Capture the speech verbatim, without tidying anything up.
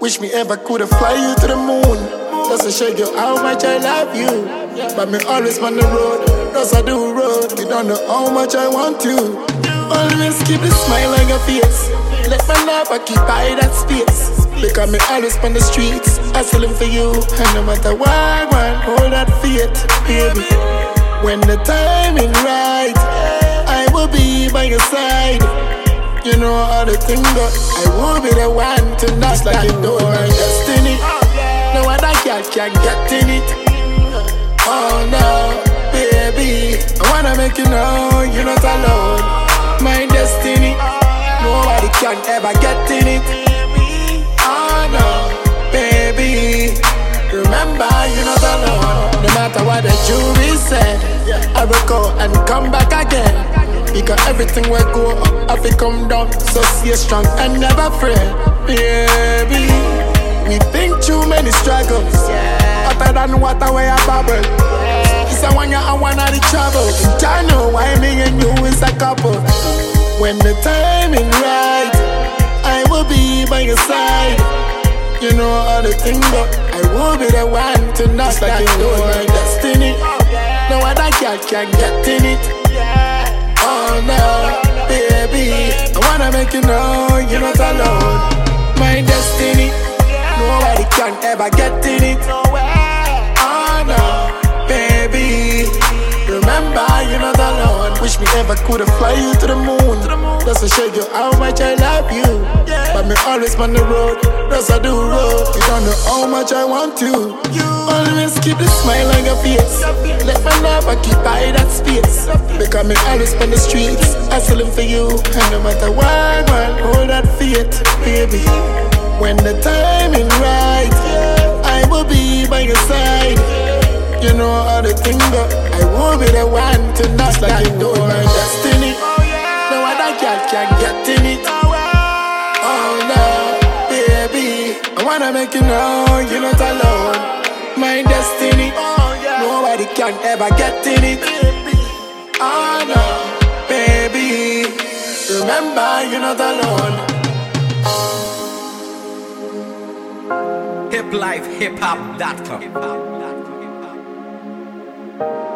Wish me ever could've fly you to the moon. Just to show you how much I love you. But me always on the road, just I do road. You don't know how much I want you. Always keep the smile on your face. Let my love occupy that space. Because me always on the streets, hustling for you. And no matter what I want, hold that faith, baby. When the timing right, I will be by your side. You know how the thing go. I will be the one to knock like you know my destiny. No other girl can get in it. Oh no, baby, I wanna make you know you're not alone. My destiny, nobody can ever get in it. Oh no, baby, remember you're not alone. No matter what the jury said, I will go and come back again. Because everything will go up, I will come down. So stay strong and never fret, baby. We been through many struggles, hotter than water where I bubble. It's a one year and one of the trouble. I know why me and you is a couple. When the timing right, I will be by your side. You know how the thing go. I will be the one to knock like you know my destiny. No other girl can get in it. Oh no, baby, I wanna make you know you're not alone. My destiny, nobody can ever get in it. Oh no, baby, remember you're not alone. Wish me ever could've fly you to the moon. Just to show you how much I love you. But me always on the road, just I do road. You don't know how much I want you. Always keep the smile on your face. Let my love occupy that space. Because me always on the streets, hustling for you. And no matter what, man, hold that faith, baby. When the timing right, I will be by your side. You know how the thing go. I will be the one to knock like you know my destiny. No other girl can get in it. Oh no, baby, I wanna make you know you're not alone. My destiny, nobody can ever get in it. Oh no, baby, remember you're not alone. hip life hip hop dot com